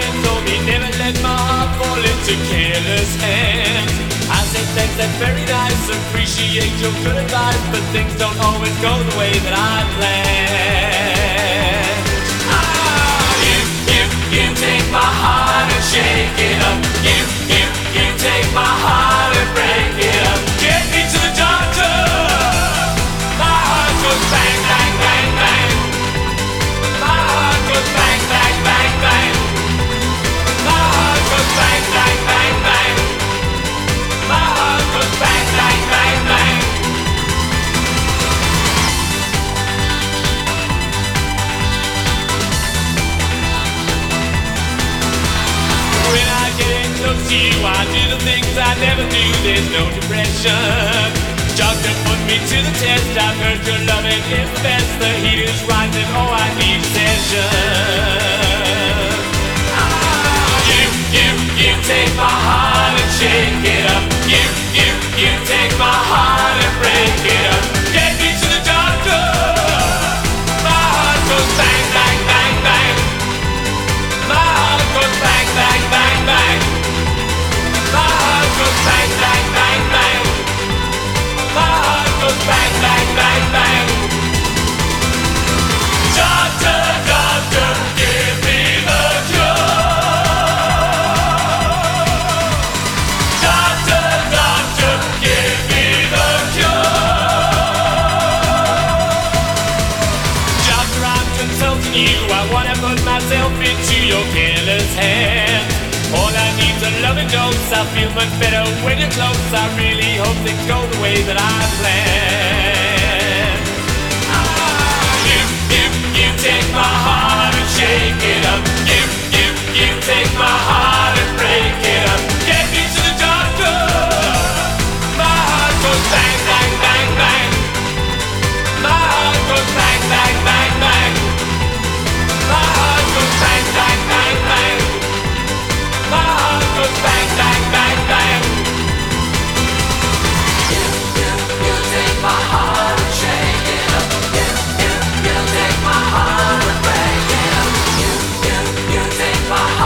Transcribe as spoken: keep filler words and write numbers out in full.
friend told me never let my heart fall into careless hands. I said thanks, that's very nice, appreciate your good advice, but things don't always go the way that I planned. Ah, you, you, you take my heart and shake it up. You, you, you take my heart and break it up. Get me to the doctor. My heart goes bang, bang, bang, bang. My heart goes bang, bang, bang, bang. My heart goes bang, bang, bang, bang. My heart goes bang, bang, bang, bang. When I get close to you, I do the things I never do. There's no depression. Doctor, put me to the test. I've heard your loving is the best. The heat is rising. Oh, I need session. Ah, you, you, you take my heart and shake it up. You, you, you take my heart and break it up. Get me to the doctor. My heart goes bang, bang, bang, bang. My heart goes bang, bang, bang, bang. My heart goes bang, bang, bang, bang. My heart goes bang, bang, bang, bang. Doctor, doctor, give me the cure. Doctor, doctor, give me the cure. Doctor, I'm consulting you. I wanna put myself into your careless hands. All I need's a loving dose. I feel much better when you're close. I really hope things go the way that I planned. Ah, you, you, you take my heart and shake it up. You, you, you take my heart and break it up. Get me to the doctor. My heart goes bang, bang, bang, bang. My heart goes bang, bang, bang, bang. My heart goes bang, bang, bang, bang. My heart goes bang, bang, bang, bang. You, you, you take my heart and shake it up. You, you, you take my heart and break it up. You, you, you take my heart.